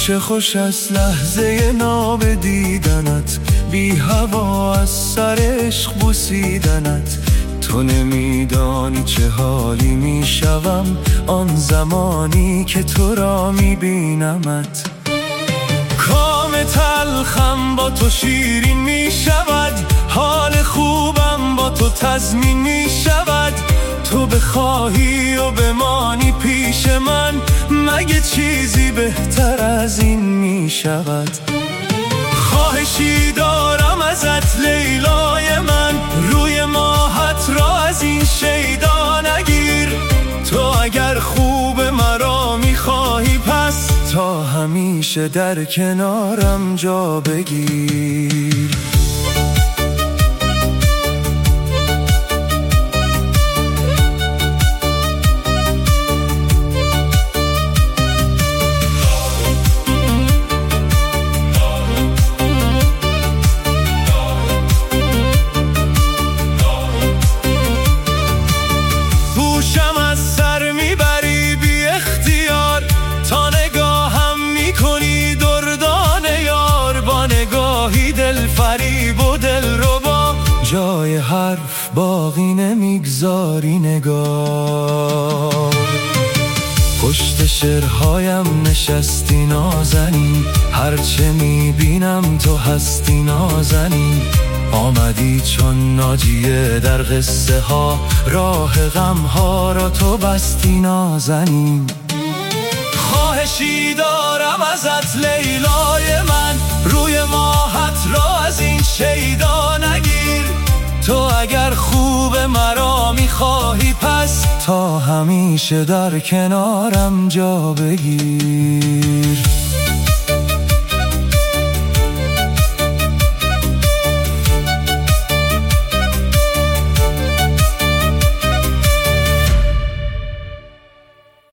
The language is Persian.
چه خوش است لحظه ناب دیدنت، بی هوا از سر عشق بوسیدنت. تو نمیدانی چه حالی میشوم آن زمانی که تو را میبینمت. کام تلخم با تو شیرین میشود، حال خوبم با تو تضمین میشود. تو بخواهی و بمانی پیش من، مگه چیزی بهتر از این میشود؟ خواهشی دارم ازت لیلای من، روی ماهت را از این شیدا نگیر. تو اگر خوب مرا میخواهی پس تا همیشه در کنارم جا بگیر. پوشم از سر میبری بی اختیار، تا نگاهم میکنی دردان یار. با نگاهی دل فریب و دل ربا، جای حرف باقی نمیگذاری نگار. پشت شعرهایم نشستی نازنین، هرچه میبینم تو هستی نازنین. آمدی چون ناجیه در قصه ها، راه غم ها را تو بستی نازنین. خواهشی دارم ازت لیلای من، روی ماهت را از این شیدا نگیر. تو اگر خوب مرا میخواهی پس تا همیشه در کنارم جا بگیر.